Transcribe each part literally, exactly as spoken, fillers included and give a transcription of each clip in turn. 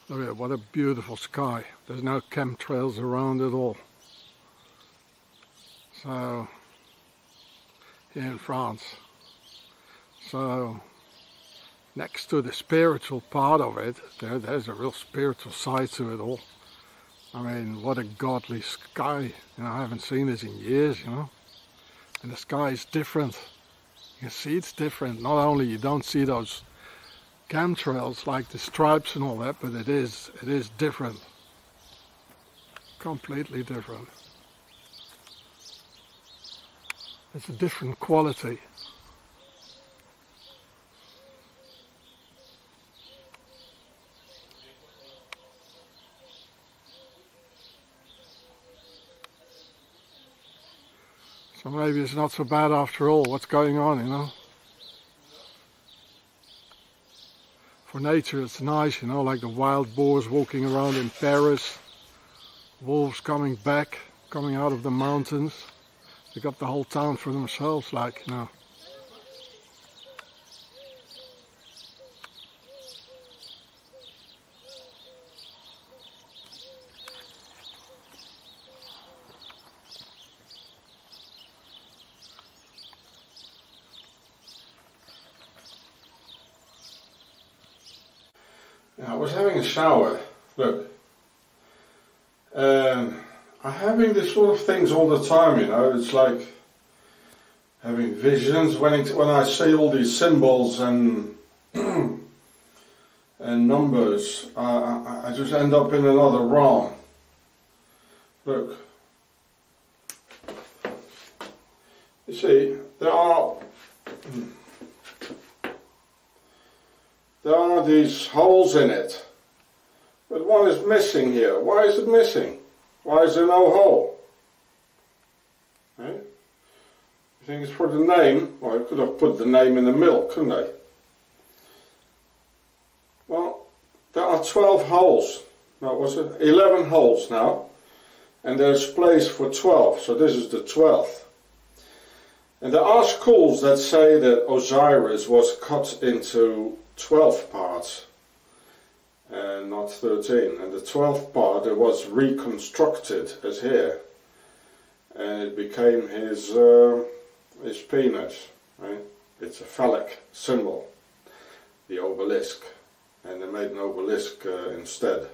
Look at it, what a beautiful sky. There's no chemtrails around at all. So, here in France. So, next to the spiritual part of it, there, there's a real spiritual side to it all. I mean, what a godly sky. You know, I haven't seen this in years, you know. And the sky is different. You can see it's different. Not only you don't see those chemtrails like the stripes and all that, but it is it is different, completely different. It's a different quality. So maybe it's not so bad after all what's going on, you know. For nature it's nice, you know, like the wild boars walking around in Paris, wolves coming back, coming out of the mountains. They got the whole town for themselves, like, you know. I was having a shower, look, um, I'm having this sort of things all the time, you know, it's like having visions when, it, when I see all these symbols and and numbers, I, I, I just end up in another realm. Look, you see, there are There are these holes in it, but one is missing here. Why is it missing? Why is there no hole? Eh? You think it's for the name? Well, I could have put the name in the middle, couldn't I? Well, there are twelve holes. No, was it eleven holes now? And there's place for twelve, so this is the twelfth. And there are schools that say that Osiris was cut into twelve parts and not thirteen, and the twelfth part it was reconstructed as here, and it became his uh, his penis, right? It's a phallic symbol, the obelisk, and they made an obelisk uh, instead.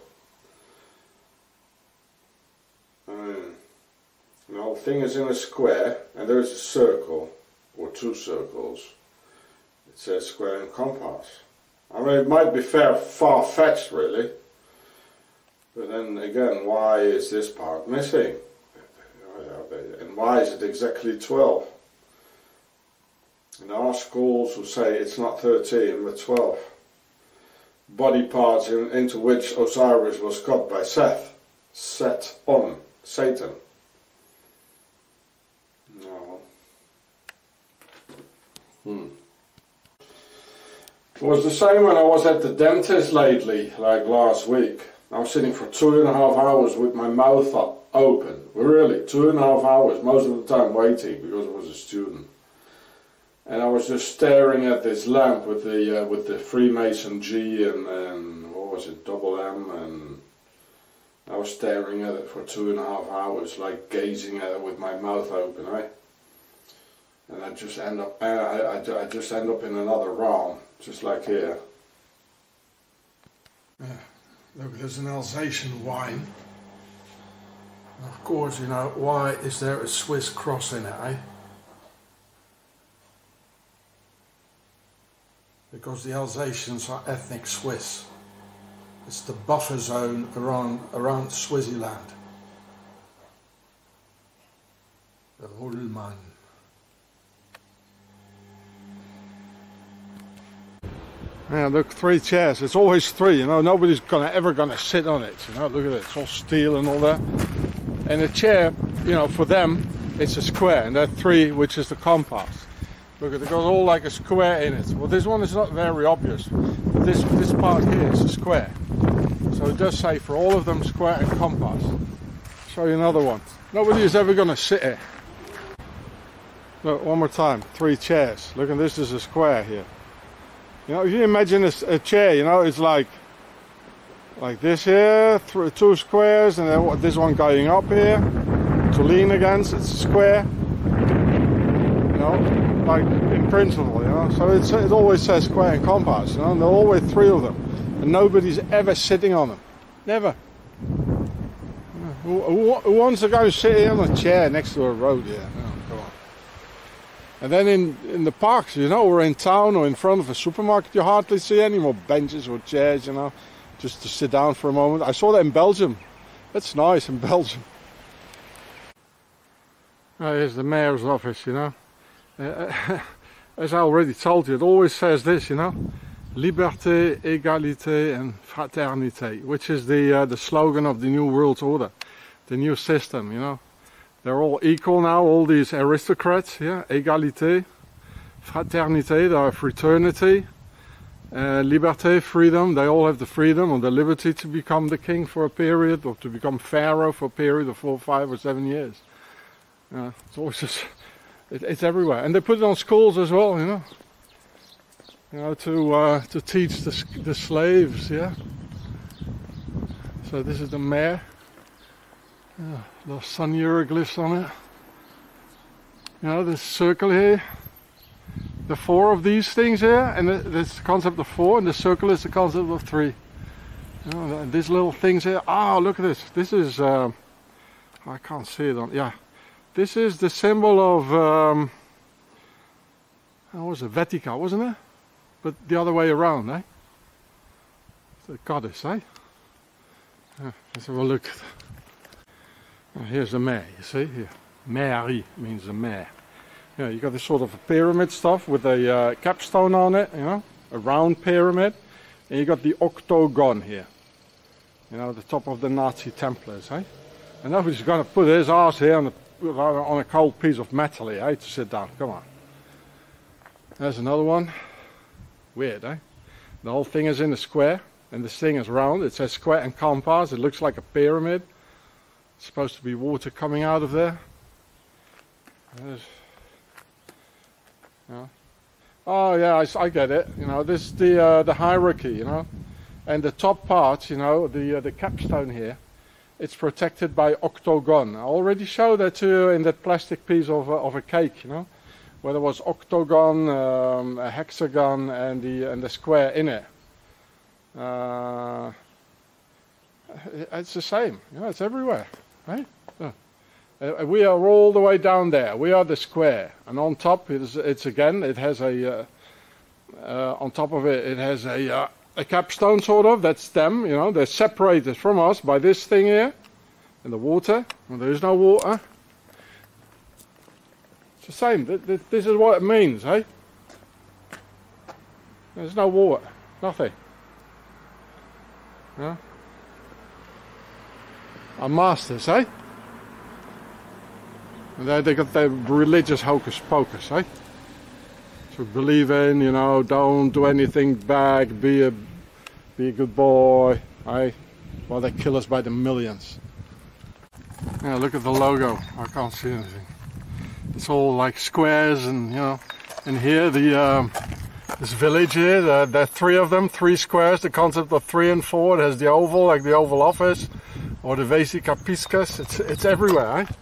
Um, the whole thing is in a square, and there is a circle or two circles. It says square and compass. I mean, it might be fair, far-fetched, really. But then again, why is this part missing? And why is it exactly twelve? And there are schools who say it's not thirteen, but twelve. Body parts in, into which Osiris was cut by Seth. Set on Satan. No. Hmm. It was the same when I was at the dentist lately, like last week. I was sitting for two and a half hours with my mouth open. Really, two and a half hours, most of the time waiting, because I was a student. And I was just staring at this lamp with the uh, with the Freemason G and, and what was it, double M, and I was staring at it for two and a half hours, like gazing at it with my mouth open, right? And I just end up, I, I, I just end up in another realm. Just like here. Yeah, look, there's an Alsatian wine. And of course, you know, why is there a Swiss cross in it, eh? Because the Alsatians are ethnic Swiss. It's the buffer zone around, around Swaziland. The Holman. Yeah, look, three chairs. It's always three, you know. Nobody's gonna ever gonna sit on it, you know. Look at it, it's all steel and all that. And a chair, you know, for them, it's a square, and that three, which is the compass. Look, it goes all like a square in it. Well, this one is not very obvious, but this this part here is a square. So it does say for all of them, square and compass. I'll show you another one. Nobody is ever gonna sit here. Look, one more time. Three chairs. Look, and this is a square here. You know, if you imagine a, a chair, you know, it's like like this here, through two squares, and then this one going up here to lean against. It's a square, you know, like in principle, you know. So it's, it always says square and compass, you know. And there are always three of them, and nobody's ever sitting on them, never. Who, who, who wants to go sit here on a chair next to a road here? Oh, come on. And then in, in the parks, you know, or in town or in front of a supermarket, you hardly see any more benches or chairs, you know, just to sit down for a moment. I saw that in Belgium. That's nice in Belgium. Oh, here's the mayor's office, you know. Uh, as I already told you, it always says this, you know. Liberté, égalité and fraternité, which is the, uh, the slogan of the New World Order. The new system, you know. They're all equal now, all these aristocrats, yeah. Égalité, fraternité, they are fraternity. Uh, liberté, freedom, they all have the freedom or the liberty to become the king for a period, or to become pharaoh for a period of four, five or seven years. Uh, it's always just, it, it's everywhere. And they put it on schools as well, you know. You know, to, uh, to teach the, the slaves, yeah. So this is the mayor. Yeah, little sun hieroglyphs on it. You know, this circle here, the four of these things here, and this concept of four, and the circle is the concept of three. You know, and these little things here. Ah, oh, look at this. This is, um, I can't see it on. Yeah, this is the symbol of. Um, how was it? Vatica, wasn't it? But the other way around, eh? The goddess, eh? Yeah, let's have a look. Oh, here's the mayor, you see here. Mairie means the mayor. Yeah, you got this sort of a pyramid stuff with a uh, capstone on it, you know, a round pyramid. And you got the octagon here. You know, the top of the Nazi Templars, eh? And nobody's going to put his ass here on a, on a cold piece of metal here, eh, to sit down. Come on. There's another one. Weird, eh? The whole thing is in a square, and this thing is round. It says square and compass. It looks like a pyramid. It's supposed to be water coming out of there. There's, you know. Oh yeah, I, I get it. You know, this is the uh, the hierarchy. You know, and the top part, you know, the uh, the capstone here, it's protected by octagon. I already showed that to you in that plastic piece of uh, of a cake. You know, where there was octagon, um, a hexagon, and the and the square in it. Uh, it's the same. You know, it's everywhere. Right? Oh. Uh, we are all the way down there. We are the square, and on top it's, it's again. It has a uh, uh, on top of it. It has a uh, a capstone sort of. That's them. You know, they're separated from us by this thing here, and the water. Well, there is no water. It's the same. This is what it means, eh? There's no water. Nothing. Yeah. Our masters, eh? And they, they got their religious hocus pocus, eh? So believe in, you know, don't do anything bad, be a, be a good boy, eh? While they kill us by the millions. Yeah, look at the logo. I can't see anything. It's all like squares, and you know, and here the um, this village here, there, there are three of them, three squares. The concept of three and four. It has the oval, like the Oval Office. Or the Vesica Piscis, it's, it's everywhere, eh?